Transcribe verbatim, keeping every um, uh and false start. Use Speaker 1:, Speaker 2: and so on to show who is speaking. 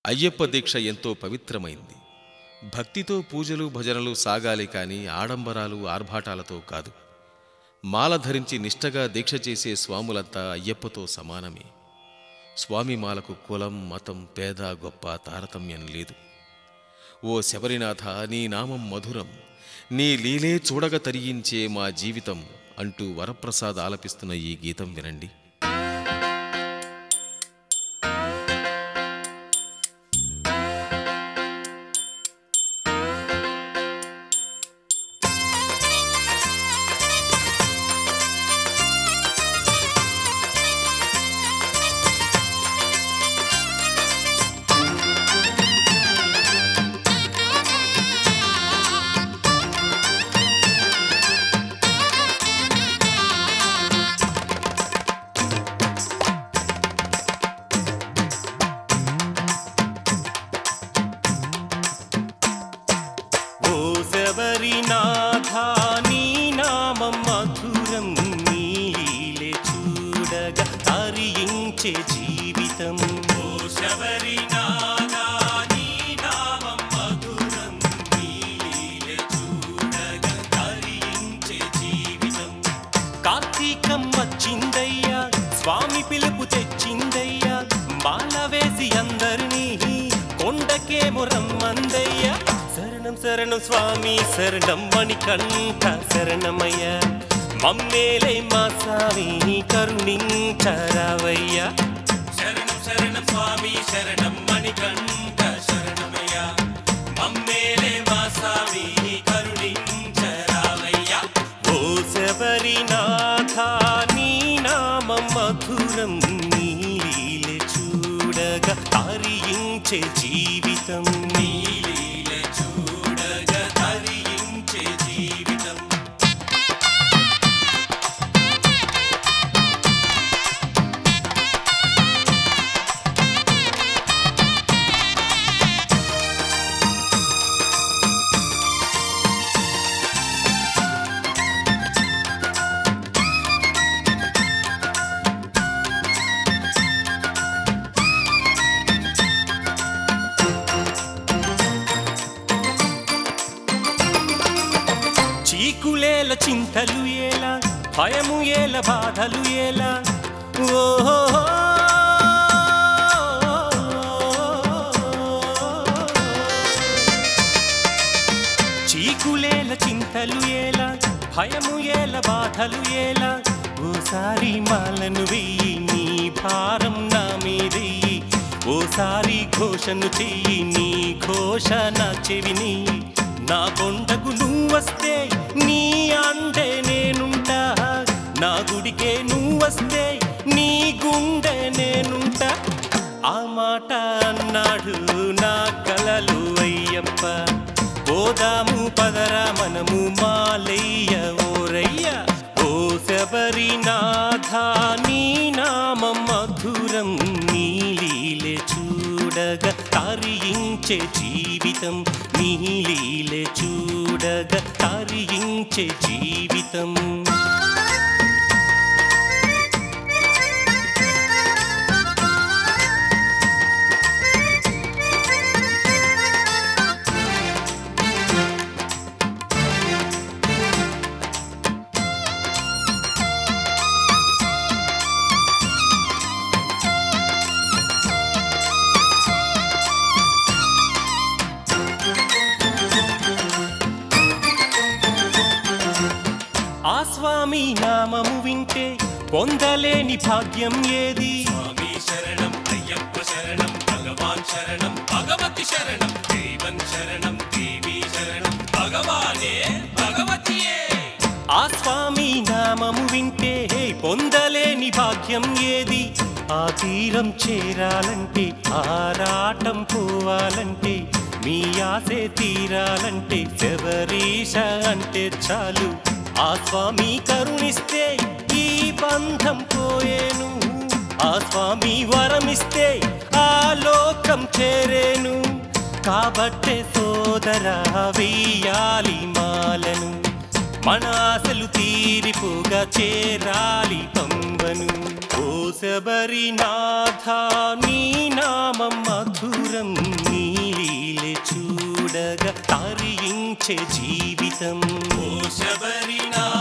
Speaker 1: అయ్యప్ప దీక్ష ఎంతో పవిత్రమైంది. భక్తితో పూజలు భజనలు సాగాలి కాని ఆడంబరాలు ఆర్భాటాలతో కాదు. మాల ధరించి నిష్టగా దీక్ష చేసే స్వాములంతా అయ్యప్పతో సమానమే. స్వామి మాలకు కులం మతం పేద గొప్ప తారతమ్యం లేదు. ఓ శబరినాథ, నీ నామం మధురం, నీ లీలే చూడగ తరించే మా జీవితం అంటూ వరప్రసాద్ ఆలపిస్తున్న ఈ గీతం వినండి.
Speaker 2: శబరినాథ, నీ నామం మధురం, నీ లీలే చూడగా తరించే జీవితం. ఓ శబరినాథ, నీ నామం మధురం, నీ లీలే చూడగా తరించే జీవితం. కార్తీకం వచ్చిందయ్యా, స్వామి పిలుపు తెచ్చిందయ్యా, మాల వేసి అందరినీ కొండకేమో రమ్మందయ్యా. శరణం శరణం స్వామి శరణం మణికంఠ శరణమయ్య, మమ్మేలే మా స్వామి కరుణించరావయ్యా. శరణం శరణం స్వామి శరణం మణికంఠ శరణమయ్య, మమ్మేలే మా స్వామి కరుణించరావయ్యా. ఓ శబరినాథ, నీ నామం మధురం, నీ లీలే చూడగా తరించే జీవితం. చీకులేల చింతలు ఏలా, భయము ఏల బాధలు ఏలా. ఓహో చీకులేల చింతలు ఏలా, భయము ఏల బాధలు ఏలా. ఓసారి మాలను వెయ్యి, నీ భారం నా మీదెయ్యి. ఓసారి ఘోషను చెయ్యి, నీ ఘోష నా చెవిని. నా కొండకు నువ్వొస్తే నీ అండే నేనుంటా, నా గుడికే నువ్వొస్తే నీ గుండె నేనుంటా. ఆ మాట అన్నాడు నా కలలు అయ్యప్ప, పోదాము పదరా మనము మాలయ్య ఓరయ్య. ఓ శబరినాథ, నీ నామం మధురం, నీ లీలే చూడగా తరించే జీవితం. నీ లీలే చూడగా తరించే జీవితం. ఆ స్వామి నామము వింటే పొందలేని భాగ్యం ఏది?
Speaker 3: స్వామి శరణం అయ్యప్ప శరణం, భగవాన్ శరణం భగవతి శరణం, దేవన్ శరణం దేవి శరణం, భగవానే భగవతియే.
Speaker 2: ఆ స్వామి నామము వింటే పొందలేని భాగ్యం ఏది? ఆ తీరం చేరాలంటే, ఆరాటం పోవాలంటే, మీ ఆశే తీరాలంటే శబరీశ అంటే చాలు. ఆ స్వామి కరుణిస్తే ఈ బంధం పోయేను, ఆ స్వామి వరమిస్తే ఆ లోకం చేరేను. కాబట్టే సోదరా వెయ్యాలి మాలను, మన ఆశలు తీరిపోగా చేరాలి పంబను. ఓ శబరినాథ, నీ నామం మధురం నీ లీలే చూడగా తరించే జీవితం
Speaker 3: ఓ శబరినాథ